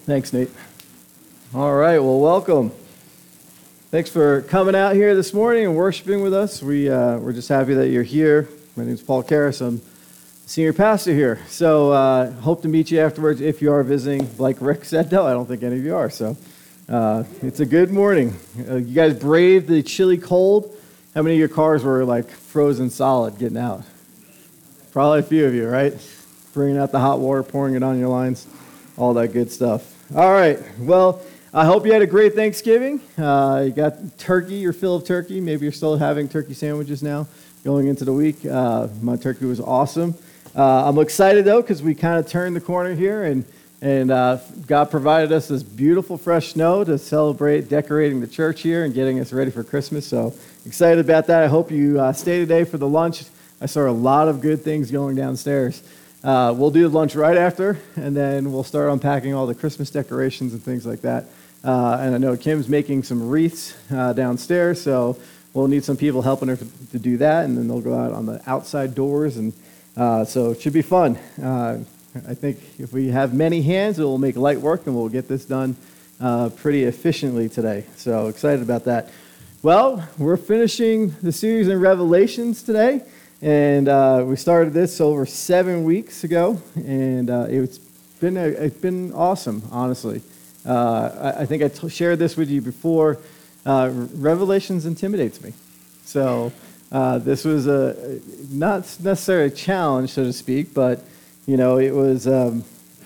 Thanks, Nate. All right, well, welcome. Thanks for coming out here this morning and worshiping with us. We're just happy that you're here. My name is Paul Karras. I'm senior pastor here. So hope to meet you afterwards if you are visiting. Like Rick said, no, I don't think any of you are. So it's a good morning. You guys braved the chilly cold. How many of your cars were like frozen solid getting out? Probably a few of you, right? Bringing out the hot water, pouring it on your lines, all that good stuff. All right, well, I hope you had a great Thanksgiving. You got turkey, your fill of turkey. Maybe you're still having turkey sandwiches now going into the week. My turkey was awesome. I'm excited, though, because we kind of turned the corner here, and God provided us this beautiful fresh snow to celebrate decorating the church here and getting us ready for Christmas. So excited about that. I hope you stay today for the lunch. I saw a lot of good things going downstairs. We'll do the lunch right after, and then we'll start unpacking all the Christmas decorations and things like that. And I know Kim's making some wreaths downstairs, so we'll need some people helping her to do that, and then they'll go out on the outside doors, and so it should be fun. I think if we have many hands, it will make light work, and we'll get this done pretty efficiently today. So excited about that. Well, we're finishing the series in Revelations today. And we started this over 7 weeks ago, and it's been awesome, honestly. I think I shared this with you before. Revelations intimidates me, so this was not necessarily a challenge, so to speak, but you know, it was a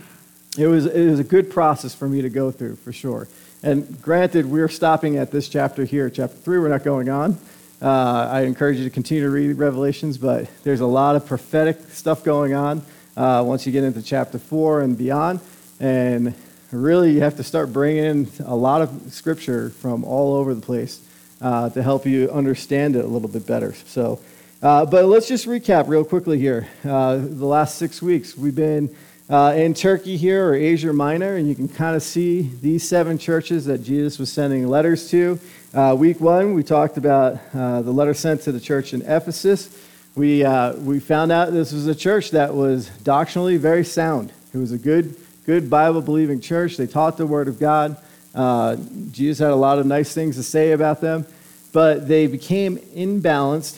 good process for me to go through for sure. And granted, we're stopping at this chapter here, chapter 3. We're not going on. I encourage you to continue to read Revelations, but there's a lot of prophetic stuff going on once you get into chapter 4 and beyond. And really, you have to start bringing in a lot of scripture from all over the place to help you understand it a little bit better. So, but let's just recap real quickly here. The last 6 weeks, we've been in Turkey here, or Asia Minor, and you can kind of see these 7 churches that Jesus was sending letters to. Week 1, we talked about the letter sent to the church in Ephesus. We found out this was a church that was doctrinally very sound. It was a good Bible-believing church. They taught the Word of God. Jesus had a lot of nice things to say about them, but they became imbalanced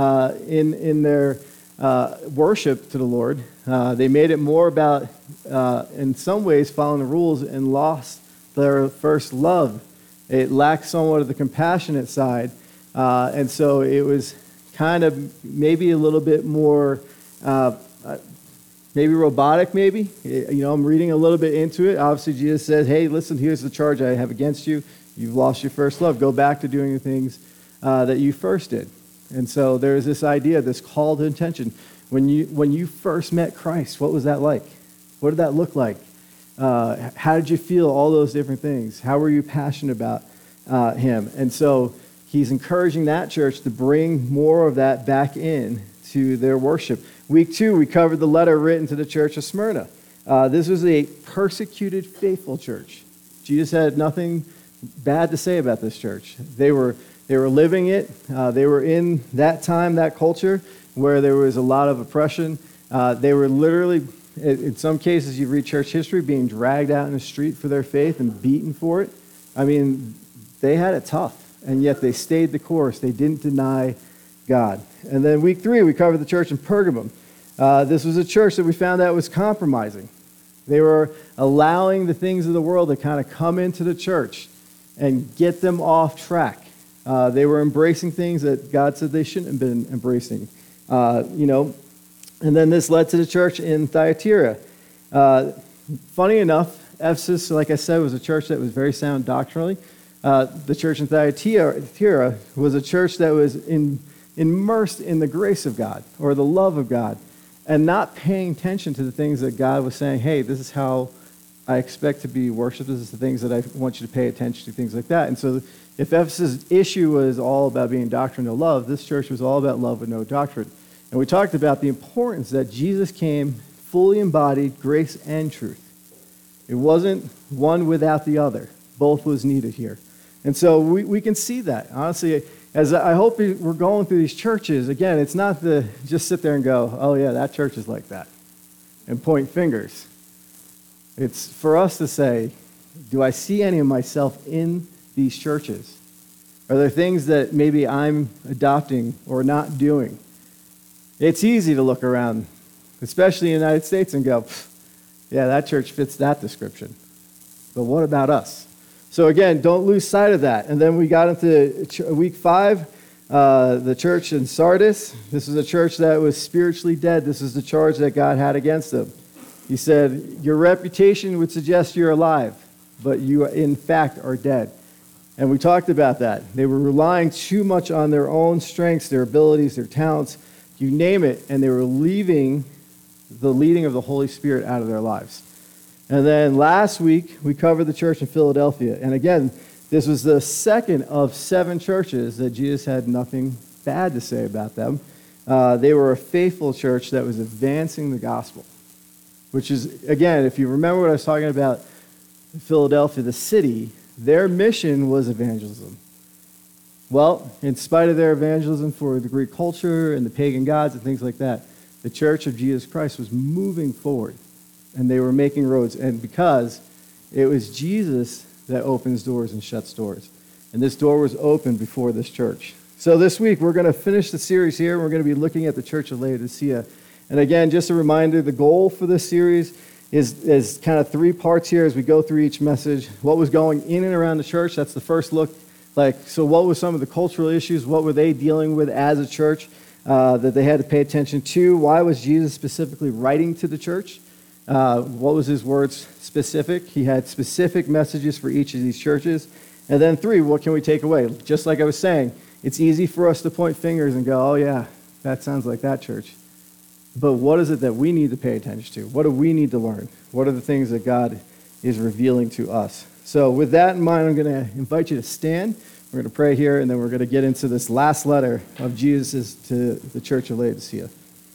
in their worship to the Lord. They made it more about, in some ways, following the rules and lost their first love. It lacked somewhat of the compassionate side, and so it was kind of maybe a little bit more, maybe robotic, maybe. You know, I'm reading a little bit into it. Obviously, Jesus said, hey, listen, here's the charge I have against you. You've lost your first love. Go back to doing the things that you first did. And so there's this idea, this call to attention. When you first met Christ, what was that like? What did that look like? How did you feel? All those different things. How were you passionate about him? And so he's encouraging that church to bring more of that back in to their worship. Week 2, we covered the letter written to the church of Smyrna. This was a persecuted, faithful church. Jesus had nothing bad to say about this church. They were living it. They were in that time, that culture, where there was a lot of oppression. They were literally, in some cases, you read church history, being dragged out in the street for their faith and beaten for it. I mean, they had it tough, and yet they stayed the course. They didn't deny God. And then week 3, we covered the church in Pergamum. This was a church that we found out was compromising. They were allowing the things of the world to kind of come into the church and get them off track. They were embracing things that God said they shouldn't have been embracing. And then this led to the church in Thyatira. Funny enough, Ephesus, like I said, was a church that was very sound doctrinally. The church in Thyatira was a church that was immersed in the grace of God or the love of God and not paying attention to the things that God was saying, hey, this is how I expect to be worshipped. This is the things that I want you to pay attention to, things like that. And so if Ephesus' issue was all about being doctrine, no love, this church was all about love with no doctrine. And we talked about the importance that Jesus came fully embodied grace and truth. It wasn't one without the other. Both was needed here. And so we can see that. Honestly, as I hope we're going through these churches, again, it's not to just sit there and go, oh yeah, that church is like that, and point fingers. It's for us to say, do I see any of myself in these churches? Are there things that maybe I'm adopting or not doing? It's easy to look around, especially in the United States, and go, yeah, that church fits that description. But what about us? So again, don't lose sight of that. And then we got into week 5, the church in Sardis. This is a church that was spiritually dead. This is the charge that God had against them. He said, your reputation would suggest you're alive, but you in fact are dead. And we talked about that. They were relying too much on their own strengths, their abilities, their talents, you name it, and they were leaving the leading of the Holy Spirit out of their lives. And then last week, we covered the church in Philadelphia. And again, this was the second of 7 churches that Jesus had nothing bad to say about them. They were a faithful church that was advancing the gospel, which is, again, if you remember what I was talking about, Philadelphia, the city, their mission was evangelism. Well, in spite of their evangelism for the Greek culture and the pagan gods and things like that, the Church of Jesus Christ was moving forward, and they were making roads. And because it was Jesus that opens doors and shuts doors. And this door was opened before this church. So this week, we're going to finish the series here. We're going to be looking at the Church of Laodicea. And again, just a reminder, the goal for this series is kind of 3 parts here as we go through each message. What was going in and around the church, that's the first look. So what were some of the cultural issues? What were they dealing with as a church that they had to pay attention to? Why was Jesus specifically writing to the church? What was his words specific? He had specific messages for each of these churches. And then 3, what can we take away? Just like I was saying, it's easy for us to point fingers and go, oh yeah, that sounds like that church. But what is it that we need to pay attention to? What do we need to learn? What are the things that God is revealing to us? So with that in mind, I'm going to invite you to stand. We're going to pray here, and then we're going to get into this last letter of Jesus to the Church of Laodicea.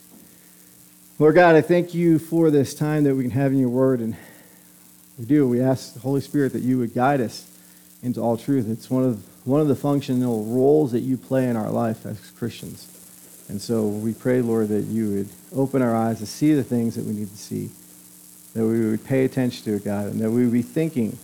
Lord God, I thank you for this time that we can have in your word, and we ask the Holy Spirit that you would guide us into all truth. It's one of the functional roles that you play in our life as Christians. And so we pray, Lord, that you would open our eyes to see the things that we need to see, that we would pay attention to it, God, and that we would be thinking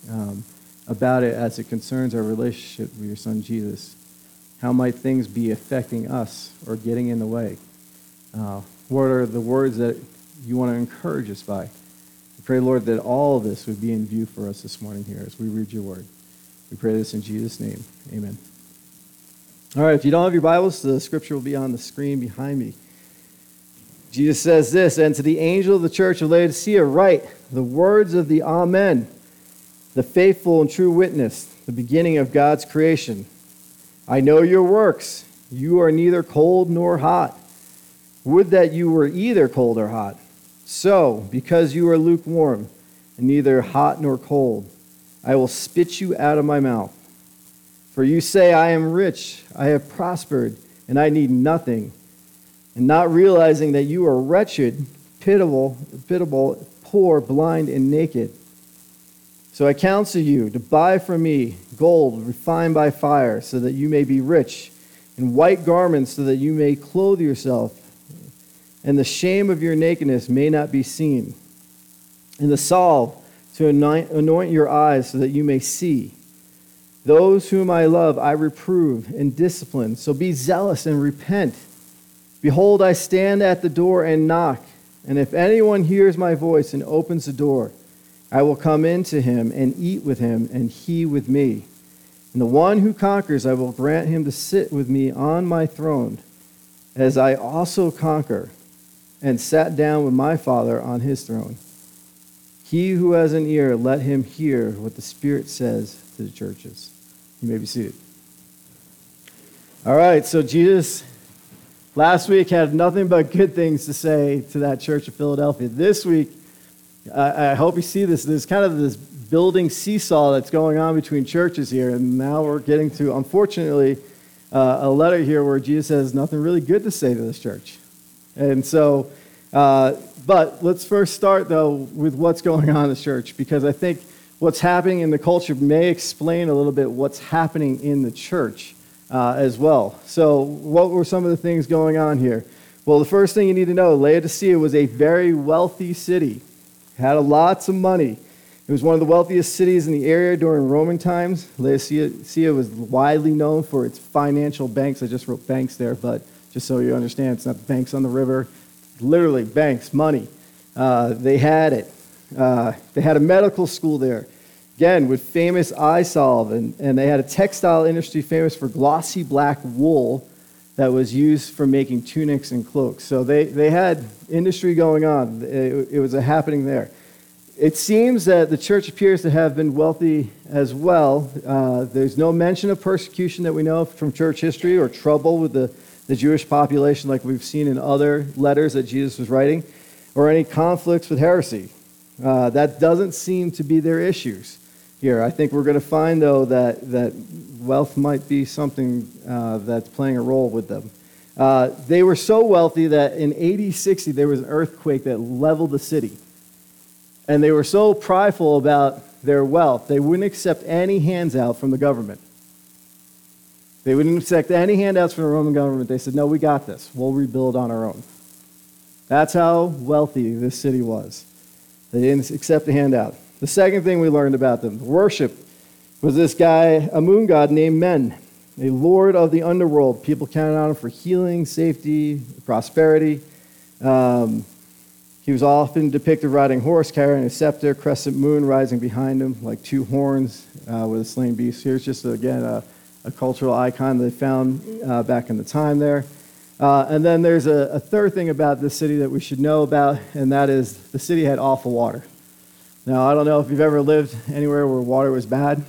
about it as it concerns our relationship with your Son, Jesus. How might things be affecting us or getting in the way? What are the words that you want to encourage us by? We pray, Lord, that all of this would be in view for us this morning here as we read your word. We pray this in Jesus' name. Amen. All right, if you don't have your Bibles, the scripture will be on the screen behind me. Jesus says this, and to the angel of the church of Laodicea write the words of the Amen, the faithful and true witness, the beginning of God's creation. I know your works. You are neither cold nor hot. Would that you were either cold or hot. So, because you are lukewarm and neither hot nor cold, I will spit you out of my mouth. For you say, I am rich, I have prospered, and I need nothing, and not realizing that you are wretched, pitiable, poor, blind, and naked. So I counsel you to buy from me gold refined by fire, so that you may be rich, and white garments, so that you may clothe yourself, and the shame of your nakedness may not be seen, and the salve to anoint your eyes, so that you may see. Those whom I love I reprove and discipline, so be zealous and repent. Behold, I stand at the door and knock, and if anyone hears my voice and opens the door, I will come into him and eat with him, and he with me. And the one who conquers, I will grant him to sit with me on my throne, as I also conquer and sat down with my Father on his throne. He who has an ear, let him hear what the Spirit says to the churches. You may be seated. All right, so Jesus last week had nothing but good things to say to that church of Philadelphia. This week, I hope you see this. There's kind of this building seesaw that's going on between churches here, and now we're getting to, unfortunately, a letter here where Jesus has nothing really good to say to this church. And so, but let's first start, though, with what's going on in the church, because I think what's happening in the culture may explain a little bit what's happening in the church as well. So what were some of the things going on here? Well, the first thing you need to know, Laodicea was a very wealthy city, had lots of money. It was one of the wealthiest cities in the area during Roman times. Laodicea was widely known for its financial banks. I just wrote banks there, but just so you understand, it's not banks on the river. Literally, banks, money. They had it. They had a medical school there, again, with famous eye salve, and they had a textile industry famous for glossy black wool that was used for making tunics and cloaks. So they had industry going on. It was a happening there. It seems that the church appears to have been wealthy as well. There's no mention of persecution that we know from church history or trouble with the Jewish population like we've seen in other letters that Jesus was writing, or any conflicts with heresy. That doesn't seem to be their issues here. I think we're going to find, though, that wealth might be something that's playing a role with them. They were so wealthy that in AD 60 there was an earthquake that leveled the city. And they were so prideful about their wealth, they wouldn't accept any hands out from the government. They wouldn't accept any handouts from the Roman government. They said, no, we got this. We'll rebuild on our own. That's how wealthy this city was. They didn't accept a handout. The second thing we learned about them, worship, was this guy, a moon god named Men, a lord of the underworld. People counted on him for healing, safety, prosperity. He was often depicted riding a horse, carrying a scepter, crescent moon rising behind him, like two horns with a slain beast. Here's just, again, a cultural icon they found back in the time there. And then there's a third thing about this city that we should know about, and that is the city had awful water. Now, I don't know if you've ever lived anywhere where water was bad.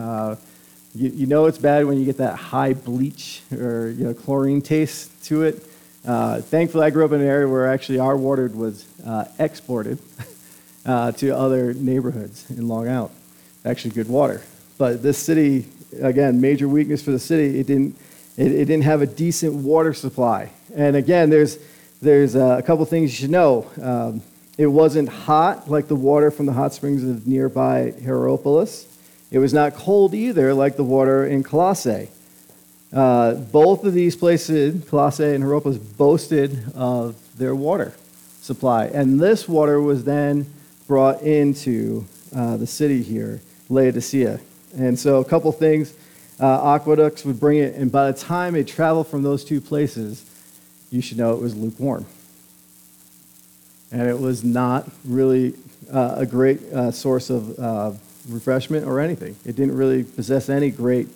You know it's bad when you get that high bleach or chlorine taste to it. Thankfully, I grew up in an area where actually our water was exported to other neighborhoods in Long Island. Actually, good water. But this city, again, major weakness for the city. It didn't have a decent water supply. And again, there's a couple things you should know. It wasn't hot like the water from the hot springs of nearby Hierapolis. It was not cold either like the water in Colossae. Both of these places, Colossae and Hierapolis, boasted of their water supply. And this water was then brought into the city here, Laodicea. And so a couple things. Aqueducts would bring it, and by the time it traveled from those two places, you should know it was lukewarm. And it was not really a great source of refreshment or anything. It didn't really possess any great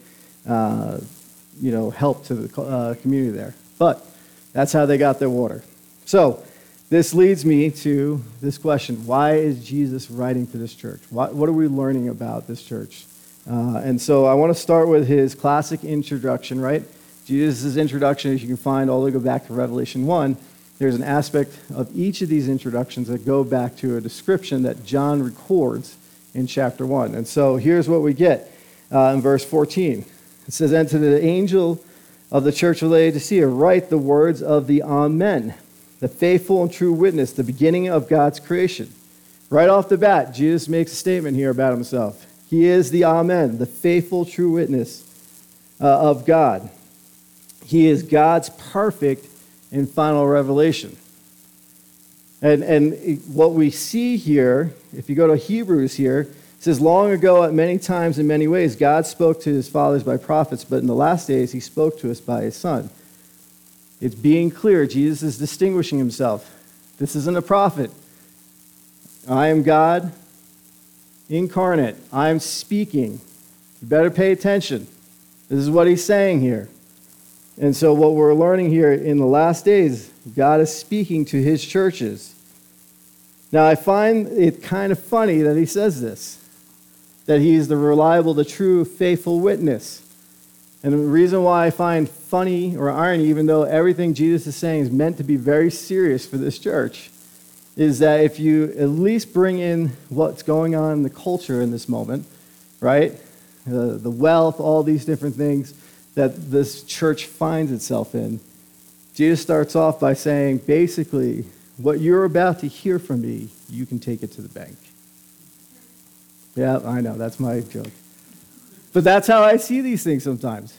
help to the community there. But that's how they got their water. So this leads me to this question. Why is Jesus writing to this church? What are we learning about this church? And so I want to start with his classic introduction, right? Jesus' introduction, as you can find all the way back to Revelation 1, there's an aspect of each of these introductions that go back to a description that John records in chapter 1. And so here's what we get in verse 14. It says, "And to the angel of the church of Laodicea write the words of the Amen, the faithful and true witness, the beginning of God's creation." Right off the bat, Jesus makes a statement here about himself. He is the Amen, the faithful, true witness of God. He is God's perfect and final revelation. And what we see here, if you go to Hebrews here, it says, "Long ago, at many times in many ways, God spoke to his fathers by prophets, but in the last days, he spoke to us by his Son." It's being clear. Jesus is distinguishing himself. This isn't a prophet. I am God incarnate. I am speaking. You better pay attention. This is what he's saying here. And so what we're learning here in the last days, God is speaking to his churches. Now, I find it kind of funny that he says this, that he is the reliable, the true, faithful witness. And the reason why I find funny or irony, even though everything Jesus is saying is meant to be very serious for this church, is that if you at least bring in what's going on in the culture in this moment, right? The wealth, all these different things that this church finds itself in, Jesus starts off by saying, basically, what you're about to hear from me, you can take it to the bank. Yeah, I know, that's my joke. But that's how I see these things sometimes.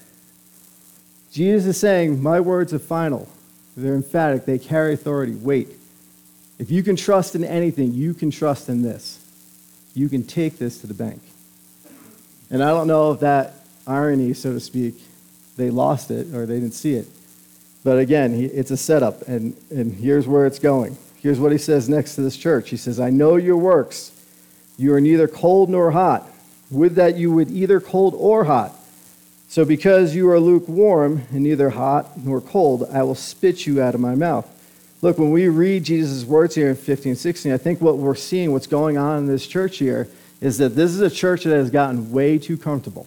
Jesus is saying, my words are final. They're emphatic. They carry authority, weight. If you can trust in anything, you can trust in this. You can take this to the bank. And I don't know if that irony, so to speak, they lost it or they didn't see it. But again, it's a setup, and here's where it's going. Here's what he says next to this church. He says, I know your works. You are neither cold nor hot. Would that you would either cold or hot. So because you are lukewarm and neither hot nor cold, I will spit you out of my mouth. Look, when we read Jesus' words here in 15, 16, I think what we're seeing, what's going on in this church here, is that this is a church that has gotten way too comfortable.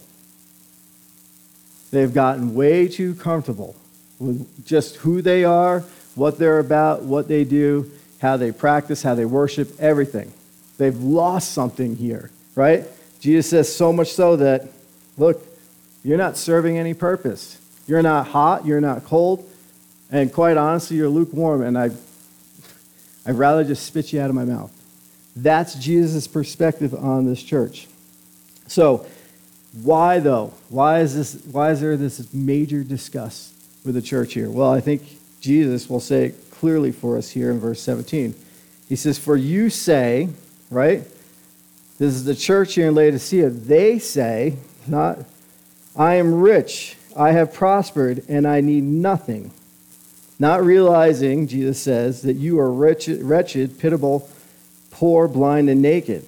They've gotten way too comfortable with just who they are, what they're about, what they do, how they practice, how they worship, everything. They've lost something here, right? Jesus says so much so that, look, you're not serving any purpose. You're not hot, you're not cold, and quite honestly, you're lukewarm, and I'd rather just spit you out of my mouth. That's Jesus' perspective on this church. So, why though? Why is there this major disgust with the church here? Well, I think Jesus will say it clearly for us here in verse 17. He says, for you say, right? This is the church here in Laodicea. They say, not, I am rich, I have prospered, and I need nothing. Not realizing, Jesus says, that you are wretched, pitiable, poor, blind, and naked.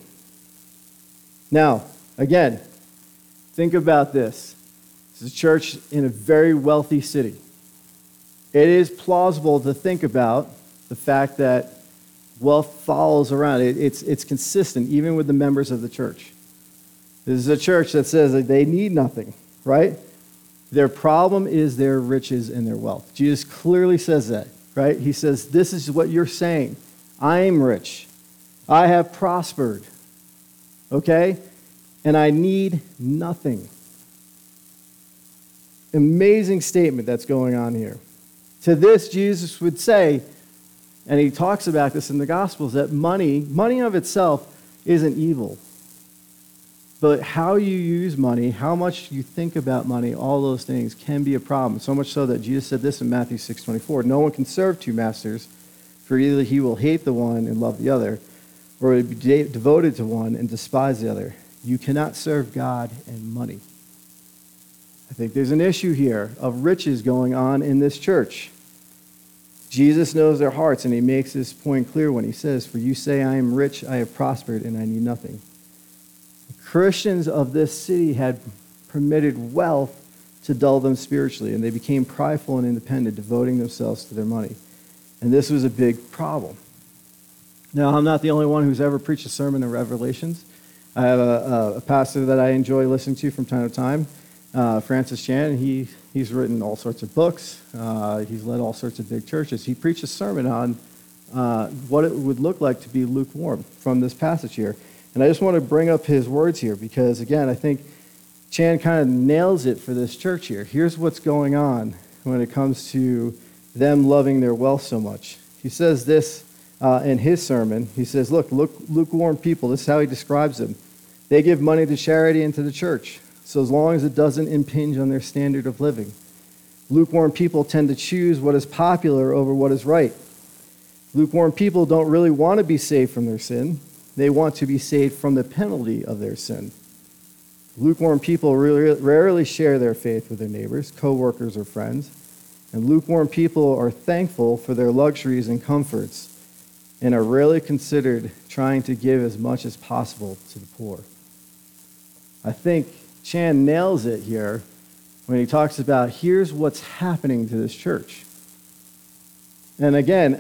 Now, again, think about this. This is a church in a very wealthy city. It is plausible to think about the fact that wealth follows around. It's consistent, even with the members of the church. This is a church that says that they need nothing, right? Their problem is their riches and their wealth. Jesus clearly says that, right? He says, this is what you're saying. I am rich. I have prospered, okay? And I need nothing. Amazing statement that's going on here. To this, Jesus would say, and he talks about this in the Gospels, that money of itself isn't evil. But how you use money, how much you think about money, all those things can be a problem. So much so that Jesus said this in Matthew 6:24, no one can serve two masters, for either he will hate the one and love the other, or be devoted to one and despise the other. You cannot serve God and money. I think there's an issue here of riches going on in this church. Jesus knows their hearts, and he makes this point clear when he says, for you say, I am rich, I have prospered, and I need nothing. Christians of this city had permitted wealth to dull them spiritually, and they became prideful and independent, devoting themselves to their money. And this was a big problem. Now, I'm not the only one who's ever preached a sermon in Revelations. I have a pastor that I enjoy listening to from time to time, Francis Chan. He's written all sorts of books. He's led all sorts of big churches. He preached a sermon on what it would look like to be lukewarm from this passage here. And I just want to bring up his words here because, again, I think Chan kind of nails it for this church here. Here's what's going on when it comes to them loving their wealth so much. He says this in his sermon. He says, look, lukewarm people, this is how he describes them. They give money to charity and to the church, so as long as it doesn't impinge on their standard of living. Lukewarm people tend to choose what is popular over what is right. Lukewarm people don't really want to be saved from their sin. They want to be saved from the penalty of their sin. Lukewarm people rarely share their faith with their neighbors, co-workers, or friends. And lukewarm people are thankful for their luxuries and comforts and are rarely considered trying to give as much as possible to the poor. I think Chan nails it here when he talks about here's what's happening to this church. And again,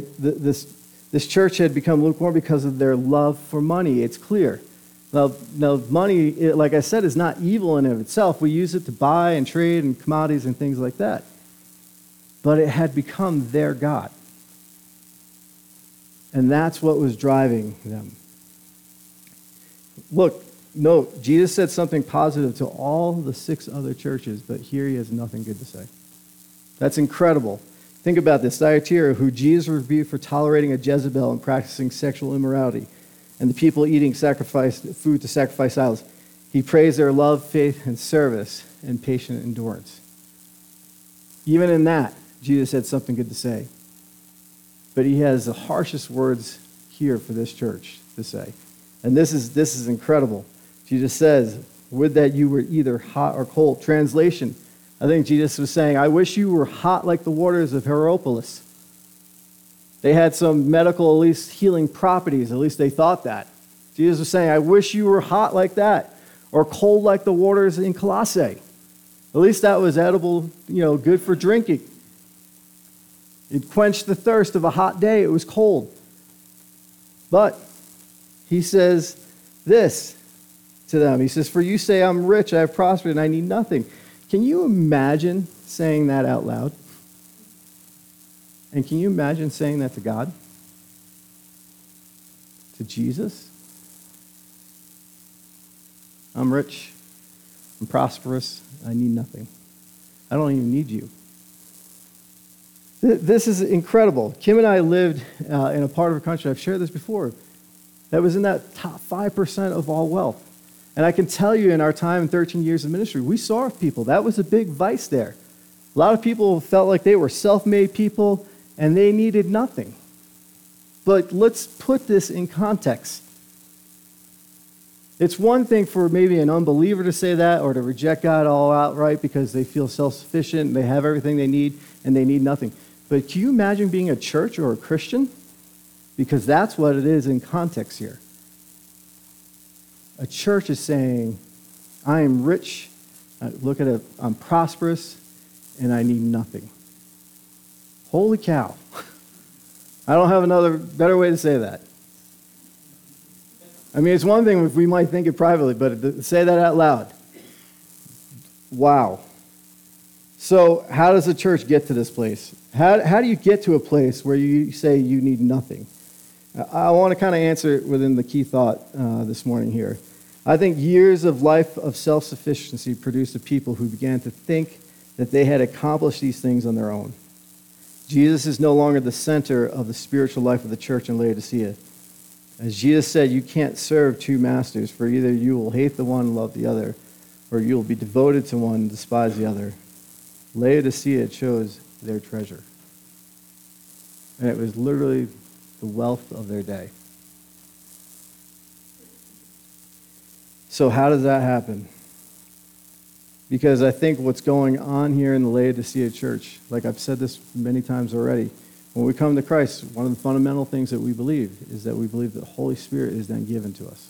this church had become lukewarm because of their love for money. It's clear. Now money, like I said, is not evil in and of itself. We use it to buy and trade and commodities and things like that. But it had become their God. And that's what was driving them. Look, note, Jesus said something positive to all the 6 other churches, but here he has nothing good to say. That's incredible. Think about this. Thyatira, who Jesus rebuked for tolerating a Jezebel and practicing sexual immorality, and the people eating food to sacrifice idols. He praised their love, faith, and service, and patient endurance. Even in that, Jesus had something good to say. But he has the harshest words here for this church to say. And this is incredible. Jesus says, would that you were either hot or cold. Translation, I think Jesus was saying, I wish you were hot like the waters of Hierapolis. They had some medical, at least healing properties. At least they thought that. Jesus was saying, I wish you were hot like that, or cold like the waters in Colossae. At least that was edible, good for drinking. It quenched the thirst of a hot day. It was cold. But he says this to them. He says, for you say, I'm rich, I have prospered, and I need nothing. Can you imagine saying that out loud? And can you imagine saying that to God? To Jesus? I'm rich, I'm prosperous, I need nothing. I don't even need you. This is incredible. Kim and I lived in a part of the country, I've shared this before, that was in that top 5% of all wealth. And I can tell you in our time in 13 years of ministry, we saw people. That was a big vice there. A lot of people felt like they were self-made people and they needed nothing. But let's put this in context. It's one thing for maybe an unbeliever to say that or to reject God all outright because they feel self-sufficient, they have everything they need, and they need nothing. But can you imagine being a church or a Christian? Because that's what it is in context here. A church is saying, I am rich, look at it, I'm prosperous, and I need nothing. Holy cow. I don't have another better way to say that. I mean, it's one thing if we might think it privately, but to say that out loud. Wow. So how does a church get to this place? How do you get to a place where you say you need nothing? I want to kind of answer it within the key thought this morning here. I think years of life of self-sufficiency produced a people who began to think that they had accomplished these things on their own. Jesus is no longer the center of the spiritual life of the church in Laodicea. As Jesus said, you can't serve two masters, for either you will hate the one and love the other, or you will be devoted to one and despise the other. Laodicea chose their treasure. And it was literally the wealth of their day. So how does that happen? Because I think what's going on here in the Laodicea church, like I've said this many times already, when we come to Christ, one of the fundamental things that we believe is that we believe that the Holy Spirit is then given to us.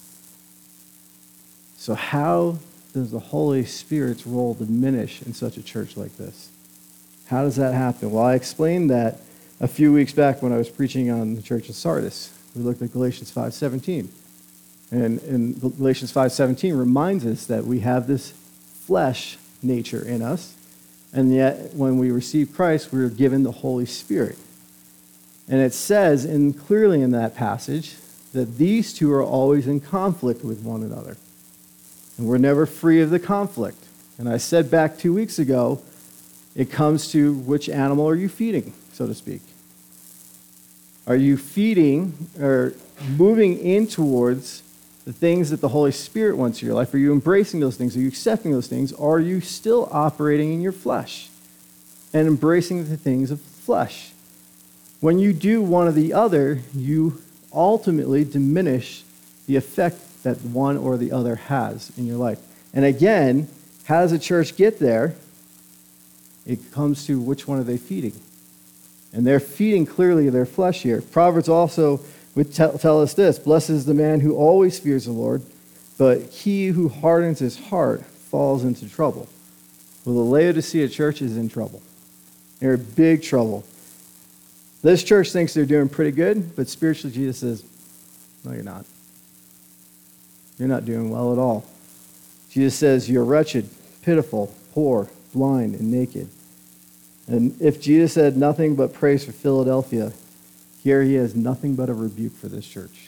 So how does the Holy Spirit's role diminish in such a church like this? How does that happen? Well, I explained that a few weeks back when I was preaching on the church of Sardis. We looked at Galatians 5:17. And Galatians 5:17 reminds us that we have this flesh nature in us, and yet when we receive Christ, we are given the Holy Spirit. And it says clearly in that passage that these two are always in conflict with one another. And we're never free of the conflict. And I said back 2 weeks ago, it comes to which animal are you feeding, so to speak. Are you feeding or moving in towards the things that the Holy Spirit wants in your life? Are you embracing those things? Are you accepting those things? Or are you still operating in your flesh and embracing the things of flesh? When you do one or the other, you ultimately diminish the effect that one or the other has in your life. And again, how does a church get there? It comes to which one are they feeding? And they're feeding clearly their flesh here. Proverbs also would tell us this: blessed is the man who always fears the Lord, but he who hardens his heart falls into trouble. Well, the Laodicea church is in trouble. They're in big trouble. This church thinks they're doing pretty good, but spiritually Jesus says, no, you're not. You're not doing well at all. Jesus says, you're wretched, pitiful, poor, blind, and naked. And if Jesus had nothing but praise for Philadelphia, here he has nothing but a rebuke for this church.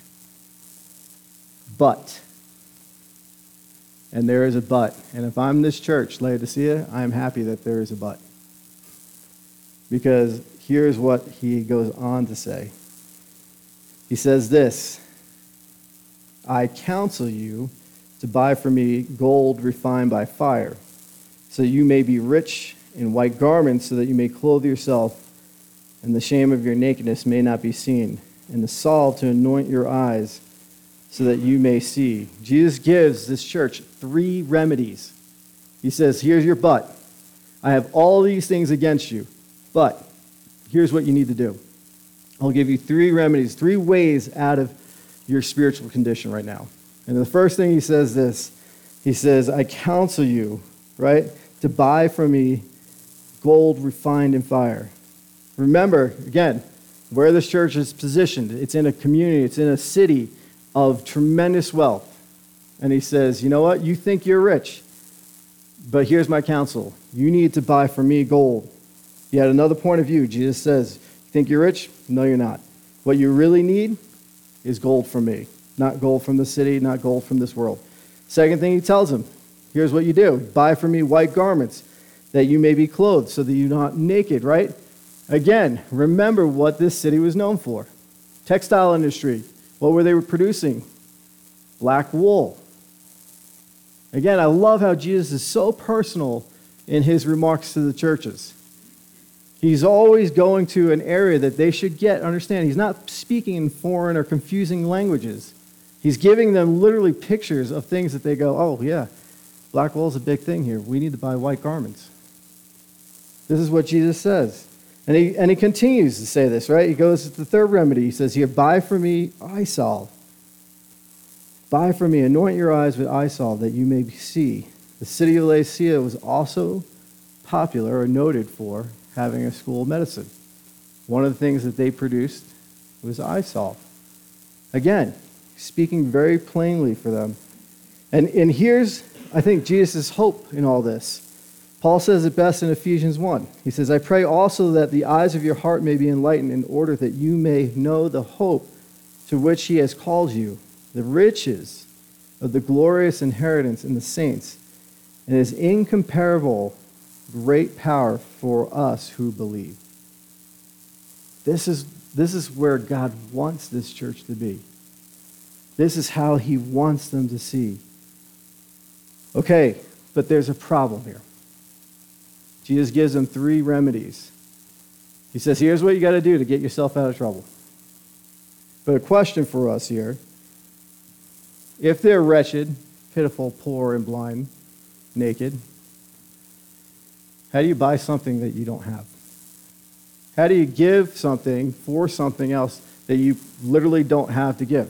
But, and there is a but, and if I'm this church, Laodicea, I am happy that there is a but. Because here's what he goes on to say. He says this: I counsel you to buy from me gold refined by fire, so you may be rich in white garments, so that you may clothe yourself, and the shame of your nakedness may not be seen, and the salve to anoint your eyes so that you may see. Jesus gives this church 3 remedies. He says, here's your but. I have all these things against you, but here's what you need to do. I'll give you 3 remedies, 3 ways out of your spiritual condition right now. And the first thing he says this, he says, I counsel you, right, to buy from me gold refined in fire. Remember, again, where this church is positioned. It's in a community, it's in a city of tremendous wealth. And he says, you know what, you think you're rich, but here's my counsel. You need to buy from me gold. Yet another point of view, Jesus says, you think you're rich? No, you're not. What you really need is gold from me, not gold from the city, not gold from this world. Second thing he tells him, here's what you do. Buy from me white garments that you may be clothed so that you're not naked, right? Again, remember what this city was known for. Textile industry. What were they producing? Black wool. Again, I love how Jesus is so personal in his remarks to the churches. He's always going to an area that they should understand. He's not speaking in foreign or confusing languages. He's giving them literally pictures of things that they go, oh, yeah, black wool is a big thing here. We need to buy white garments. This is what Jesus says. And he continues to say this, right? He goes to the third remedy. He says here, buy for me eye salve. Buy for me, anoint your eyes with eye salve that you may see. The city of Laodicea was also popular or noted for having a school of medicine. One of the things that they produced was eye salve. Again, speaking very plainly for them. And here's, I think, Jesus' hope in all this. Paul says it best in Ephesians 1. He says, I pray also that the eyes of your heart may be enlightened in order that you may know the hope to which he has called you, the riches of the glorious inheritance in the saints, and his incomparable great power for us who believe. This is where God wants this church to be. This is how he wants them to see. Okay, but there's a problem here. Jesus gives them 3 remedies. He says, here's what you got to do to get yourself out of trouble. But a question for us here. If they're wretched, pitiful, poor, and blind, naked, how do you buy something that you don't have? How do you give something for something else that you literally don't have to give?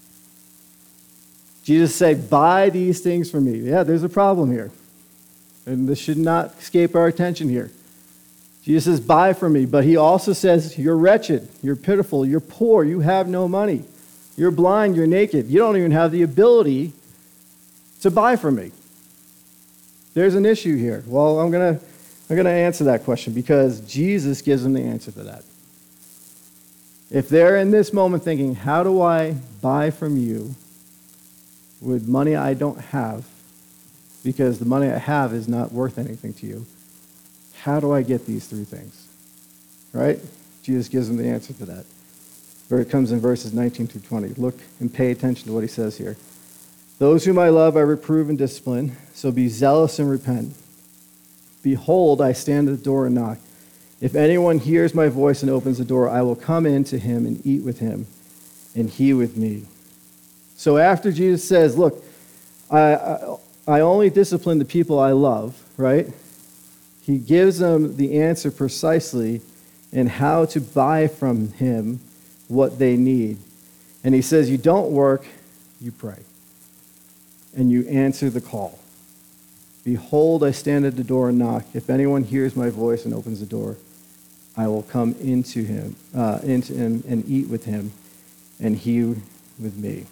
Jesus said, buy these things from me. Yeah, there's a problem here. And this should not escape our attention here. Jesus says, buy from me. But he also says, you're wretched, you're pitiful, you're poor, you have no money. You're blind, you're naked. You don't even have the ability to buy from me. There's an issue here. Well, I'm going to answer that question because Jesus gives them the answer to that. If they're in this moment thinking, how do I buy from you with money I don't have, because the money I have is not worth anything to you, how do I get these 3 things? Right? Jesus gives them the answer to that. Where it comes in verses 19 through 20. Look and pay attention to what he says here. Those whom I love I reprove and discipline, so be zealous and repent. Behold, I stand at the door and knock. If anyone hears my voice and opens the door, I will come in to him and eat with him, and he with me. So after Jesus says, look, I only discipline the people I love, right? He gives them the answer precisely in how to buy from him what they need. And he says, you don't work, you pray. And you answer the call. Behold, I stand at the door and knock. If anyone hears my voice and opens the door, I will come into him and eat with him, and he with me.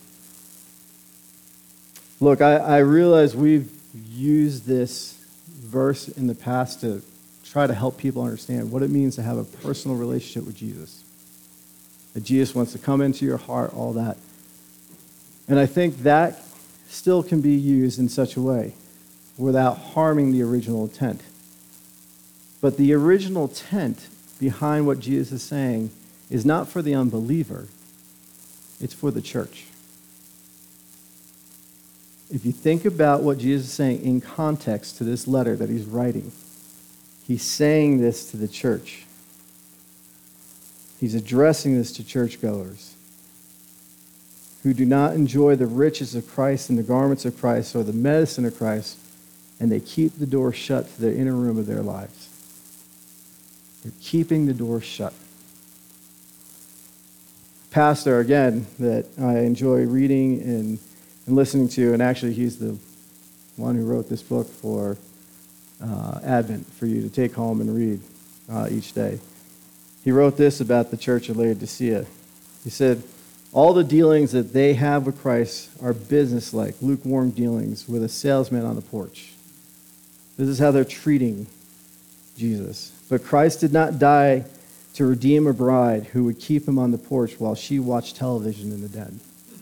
Look, I realize we've used this verse in the past to try to help people understand what it means to have a personal relationship with Jesus. That Jesus wants to come into your heart, all that. And I think that still can be used in such a way without harming the original intent. But the original intent behind what Jesus is saying is not for the unbeliever, it's for the church. If you think about what Jesus is saying in context to this letter that he's writing, he's saying this to the church. He's addressing this to churchgoers who do not enjoy the riches of Christ and the garments of Christ or the medicine of Christ, and they keep the door shut to the inner room of their lives. They're keeping the door shut. Pastor, again, that I enjoy reading and listening to, and actually he's the one who wrote this book for Advent, for you to take home and read each day. He wrote this about the church of Laodicea. He said, all the dealings that they have with Christ are business-like, lukewarm dealings with a salesman on the porch. This is how they're treating Jesus. But Christ did not die to redeem a bride who would keep him on the porch while she watched television in the den.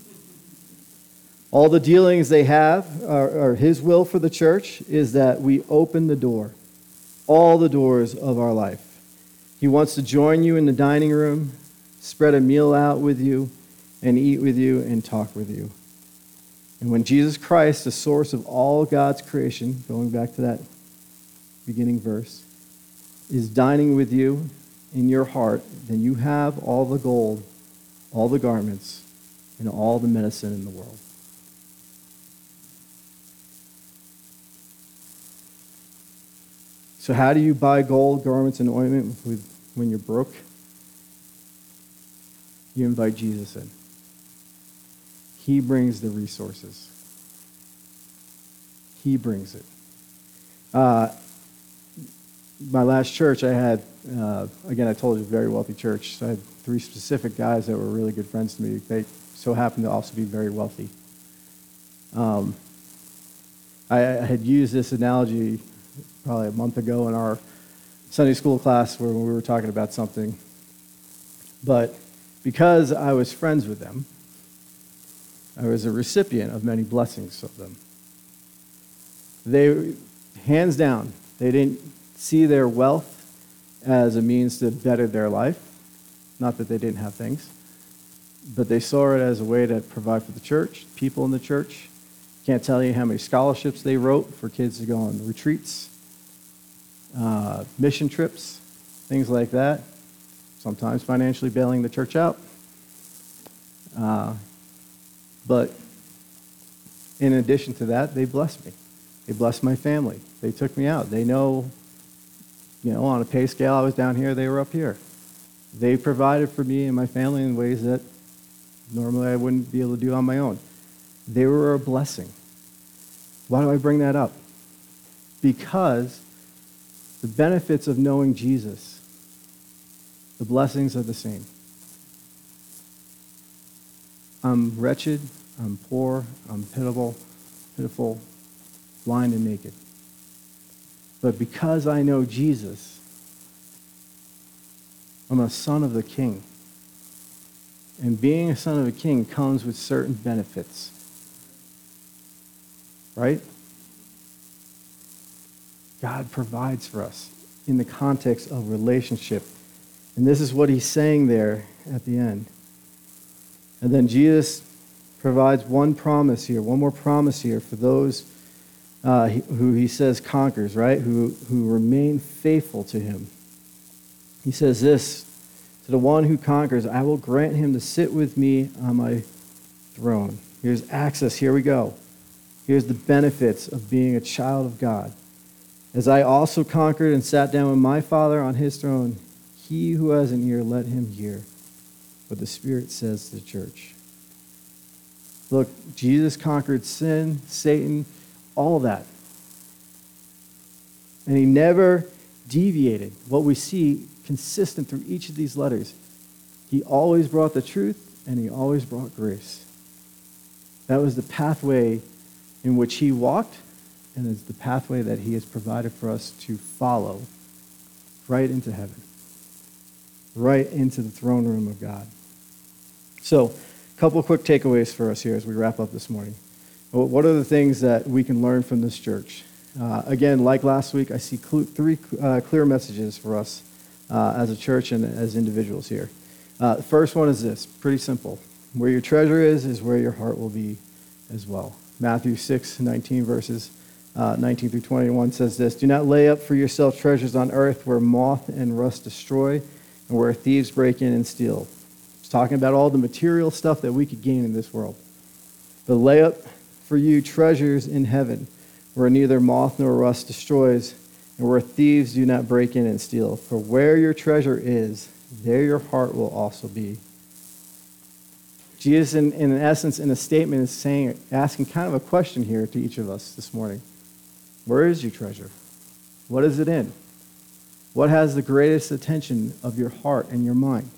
All the dealings they have, or his will for the church, is that we open the door, all the doors of our life. He wants to join you in the dining room, spread a meal out with you, and eat with you and talk with you. And when Jesus Christ, the source of all God's creation, going back to that beginning verse, is dining with you in your heart, then you have all the gold, all the garments, and all the medicine in the world. So how do you buy gold, garments, and ointment when you're broke? You invite Jesus in. He brings the resources. He brings it. My last church, I had, again, I told you, a very wealthy church. So I had 3 specific guys that were really good friends to me. They so happened to also be very wealthy. I had used this analogy probably a month ago in our Sunday school class where we were talking about something. But because I was friends with them, I was a recipient of many blessings of them. They, hands down, they didn't see their wealth as a means to better their life. Not that they didn't have things, but they saw it as a way to provide for the church, people in the church. Can't tell you how many scholarships they wrote for kids to go on retreats, mission trips, things like that. Sometimes financially bailing the church out. But in addition to that, they blessed me. They blessed my family. They took me out. They know, on a pay scale, I was down here, they were up here. They provided for me and my family in ways that normally I wouldn't be able to do on my own. They were a blessing. Why do I bring that up? Because the benefits of knowing Jesus, the blessings are the same. I'm wretched, I'm poor, I'm pitiful, blind and naked. But because I know Jesus, I'm a son of the King. And being a son of a king comes with certain benefits. Right? God provides for us in the context of relationship. And this is what he's saying there at the end. And then Jesus provides one more promise here for those who he says conquers, right? Who remain faithful to him. He says this, to the one who conquers, I will grant him to sit with me on my throne. Here's access, here we go. Here's the benefits of being a child of God. As I also conquered and sat down with my Father on his throne, he who has an ear, let him hear what the Spirit says to the church. Look, Jesus conquered sin, Satan, all of that. And he never deviated. What we see consistent through each of these letters, he always brought the truth and he always brought grace. That was the pathway in which he walked, and it's the pathway that he has provided for us to follow right into heaven, right into the throne room of God. So, a couple of quick takeaways for us here as we wrap up this morning. What are the things that we can learn from this church? Again, like last week, I see 3 clear messages for us as a church and as individuals here. The first one is this, pretty simple. Where your treasure is where your heart will be as well. Matthew 6:19 verses 19 through 21 says this, do not lay up for yourself treasures on earth where moth and rust destroy and where thieves break in and steal. It's talking about all the material stuff that we could gain in this world. But lay up for you treasures in heaven, where neither moth nor rust destroys, and where thieves do not break in and steal. For where your treasure is, there your heart will also be. Jesus, in essence, in a statement, is asking kind of a question here to each of us this morning. Where is your treasure? What is it in? What has the greatest attention of your heart and your mind?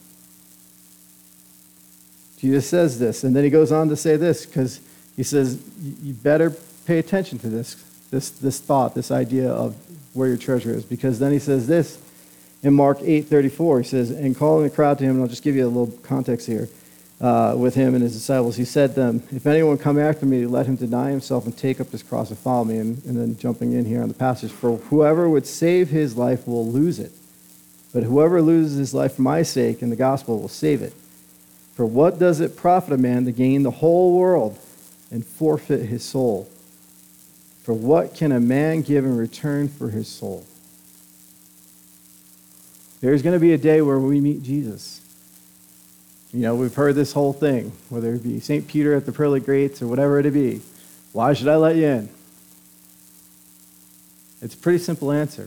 Jesus says this, and then he goes on to say this, because he says, you better pay attention to this thought, this idea of where your treasure is, because then he says this in Mark 8:34. He says, and calling the crowd to him, and I'll just give you a little context here, with him and his disciples, he said to them, if anyone come after me, let him deny himself and take up his cross and follow me. And then jumping in here on the passage, for whoever would save his life will lose it. But whoever loses his life for my sake and the gospel will save it. For what does it profit a man to gain the whole world and forfeit his soul? For what can a man give in return for his soul? There's going to be a day where we meet Jesus. You know, we've heard this whole thing, whether it be St. Peter at the pearly gates or whatever it be. Why should I let you in? It's a pretty simple answer.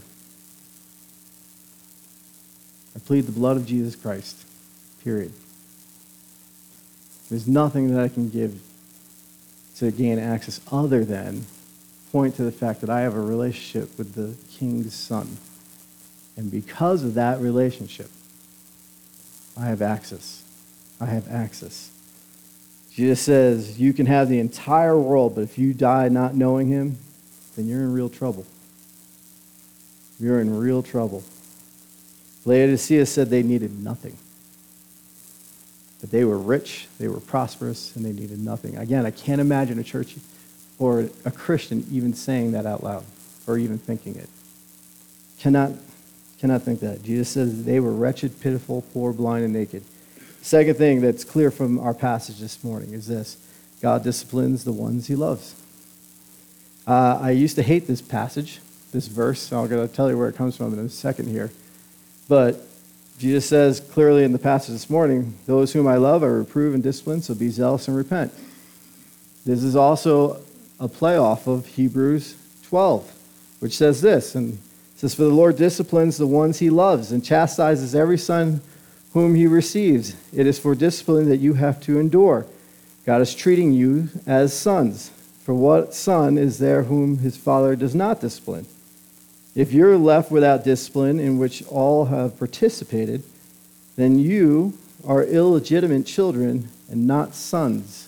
I plead the blood of Jesus Christ, period. There's nothing that I can give to gain access other than point to the fact that I have a relationship with the King's Son. And because of that relationship, I have access. I have access. Jesus says, you can have the entire world, but if you die not knowing him, then you're in real trouble. You're in real trouble. Laodicea said they needed nothing. That they were rich, they were prosperous, and they needed nothing. Again, I can't imagine a church or a Christian even saying that out loud or even thinking it. Cannot think that. Jesus says they were wretched, pitiful, poor, blind, and naked. Second thing that's clear from our passage this morning is this. God disciplines the ones he loves. I used to hate this passage, this verse. I'm going to tell you where it comes from in a second here. But Jesus says clearly in the passage this morning, those whom I love I reprove and discipline, so be zealous and repent. This is also a play off of Hebrews 12, which says this, and it says, for the Lord disciplines the ones he loves and chastises every son whom he receives. It is for discipline that you have to endure. God is treating you as sons. For what son is there whom his father does not discipline? If you're left without discipline in which all have participated, then you are illegitimate children and not sons.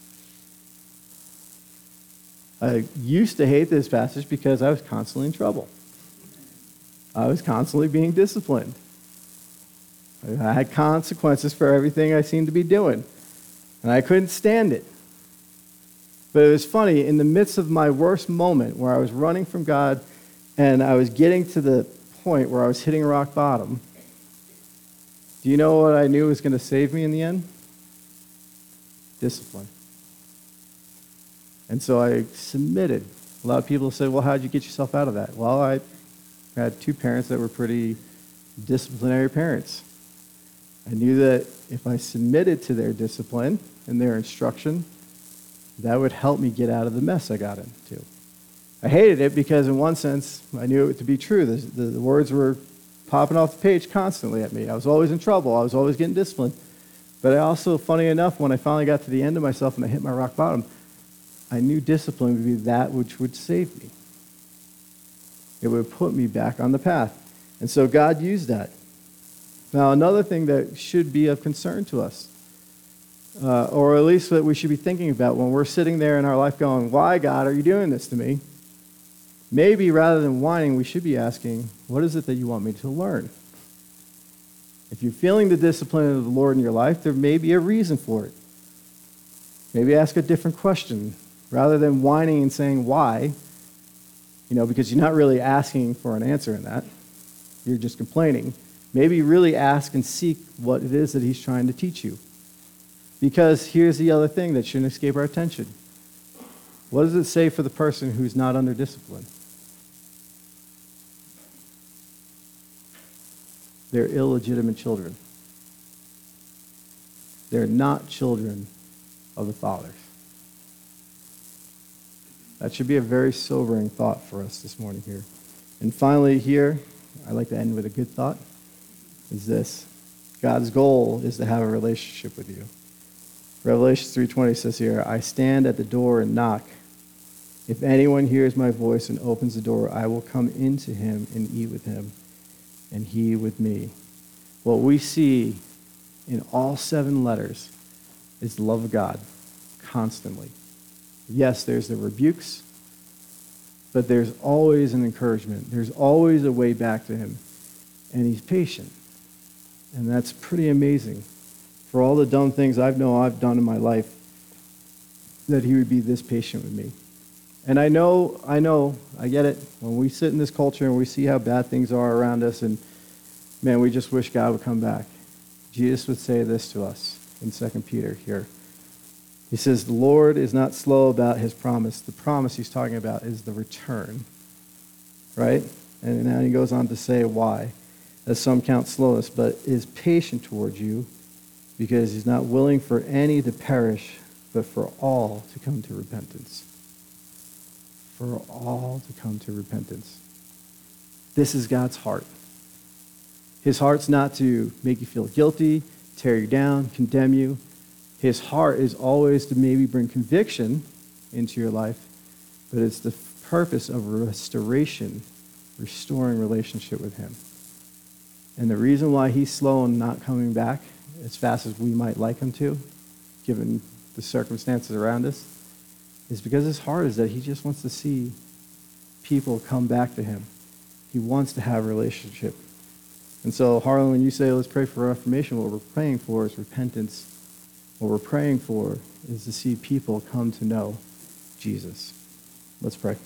I used to hate this passage because I was constantly in trouble. I was constantly being disciplined. I had consequences for everything I seemed to be doing, and I couldn't stand it. But it was funny, in the midst of my worst moment where I was running from God and I was getting to the point where I was hitting rock bottom, do you know what I knew was going to save me in the end? Discipline. And so I submitted. A lot of people say, well, how did you get yourself out of that? Well, I had two parents that were pretty disciplinary parents. I knew that if I submitted to their discipline and their instruction, that would help me get out of the mess I got into. I hated it because in one sense, I knew it to be true. The words were popping off the page constantly at me. I was always in trouble. I was always getting disciplined. But I also, funny enough, when I finally got to the end of myself and I hit my rock bottom, I knew discipline would be that which would save me. It would put me back on the path. And so God used that. Now, another thing that should be of concern to us, or at least that we should be thinking about when we're sitting there in our life going, why, God, are you doing this to me? Maybe rather than whining, we should be asking, what is it that you want me to learn? If you're feeling the discipline of the Lord in your life, there may be a reason for it. Maybe ask a different question. Rather than whining and saying why, because you're not really asking for an answer in that. You're just complaining. Maybe really ask and seek what it is that he's trying to teach you. Because here's the other thing that shouldn't escape our attention. What does it say for the person who's not under discipline? They're illegitimate children. They're not children of the fathers. That should be a very sobering thought for us this morning here. And finally here, I like to end with a good thought, is this. God's goal is to have a relationship with you. Revelation 3:20 says here, I stand at the door and knock. If anyone hears my voice and opens the door, I will come into him and eat with him, and he with me. What we see in all 7 letters is the love of God constantly. Yes, there's the rebukes, but there's always an encouragement. There's always a way back to him, and he's patient. And that's pretty amazing. For all the dumb things I've done in my life, that he would be this patient with me. And I get it. When we sit in this culture and we see how bad things are around us, and man, we just wish God would come back. Jesus would say this to us in 2 Peter here. He says, the Lord is not slow about his promise. The promise he's talking about is the return, right? And now he goes on to say why. As some count slowness, but is patient towards you, because he's not willing for any to perish, but for all to come to repentance. For all to come to repentance. This is God's heart. His heart's not to make you feel guilty, tear you down, condemn you. His heart is always to maybe bring conviction into your life, but it's the purpose of restoration, restoring relationship with him. And the reason why he's slow in not coming back as fast as we might like him to, given the circumstances around us, is because his heart is that he just wants to see people come back to him. He wants to have a relationship. And so, Harlan, when you say, let's pray for reformation, what we're praying for is repentance. What we're praying for is to see people come to know Jesus. Let's pray.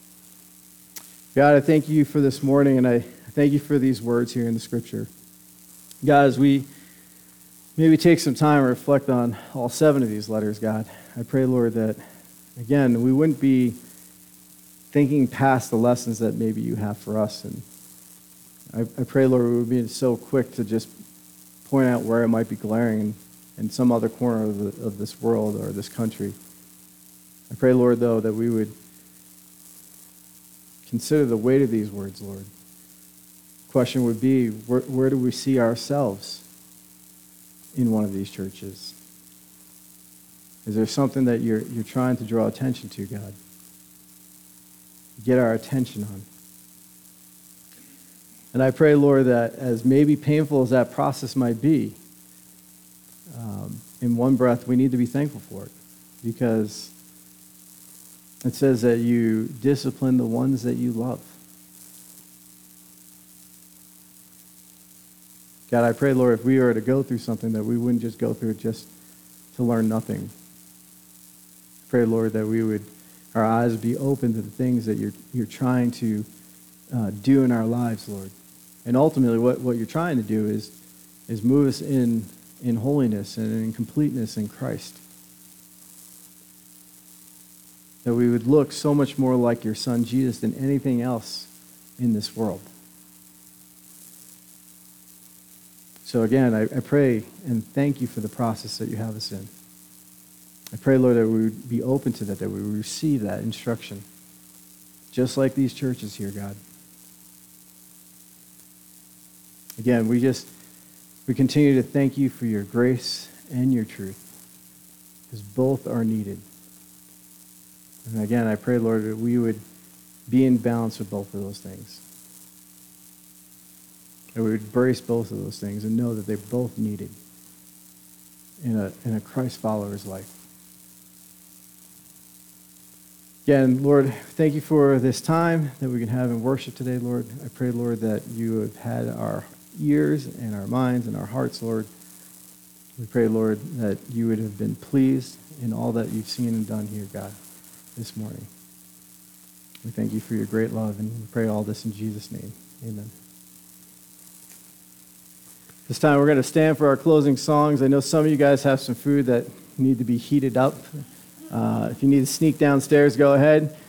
God, I thank you for this morning, and I thank you for these words here in the Scripture. God, as we maybe take some time and reflect on all 7 of these letters, God, I pray, Lord, that, again, we wouldn't be thinking past the lessons that maybe you have for us. And I pray, Lord, we would be so quick to just point out where it might be glaring in some other corner of this world or this country. I pray, Lord, though, that we would consider the weight of these words, Lord. The question would be, where do we see ourselves in one of these churches? Is there something that you're trying to draw attention to, God? Get our attention on. And I pray, Lord, that as maybe painful as that process might be, in one breath, we need to be thankful for it, because it says that you discipline the ones that you love. God, I pray, Lord, if we were to go through something, that we wouldn't just go through it just to learn nothing. I pray, Lord, that our eyes would be open to the things that you're trying to do in our lives, Lord. And ultimately, what you're trying to do is move us in holiness and in completeness in Christ. That we would look so much more like your Son, Jesus, than anything else in this world. So again, I pray and thank you for the process that you have us in. I pray, Lord, that we would be open to that we would receive that instruction, just like these churches here, God. Again, we continue to thank you for your grace and your truth, because both are needed. And again, I pray, Lord, that we would be in balance with both of those things. That we would embrace both of those things and know that they're both needed in a Christ follower's life. Again, Lord, thank you for this time that we can have in worship today, Lord. I pray, Lord, that you have had our ears and our minds and our hearts, Lord. We pray, Lord, that you would have been pleased in all that you've seen and done here, God, this morning. We thank you for your great love, and we pray all this in Jesus' name. Amen. This time we're going to stand for our closing songs. I know some of you guys have some food that need to be heated up. If you need to sneak downstairs, go ahead.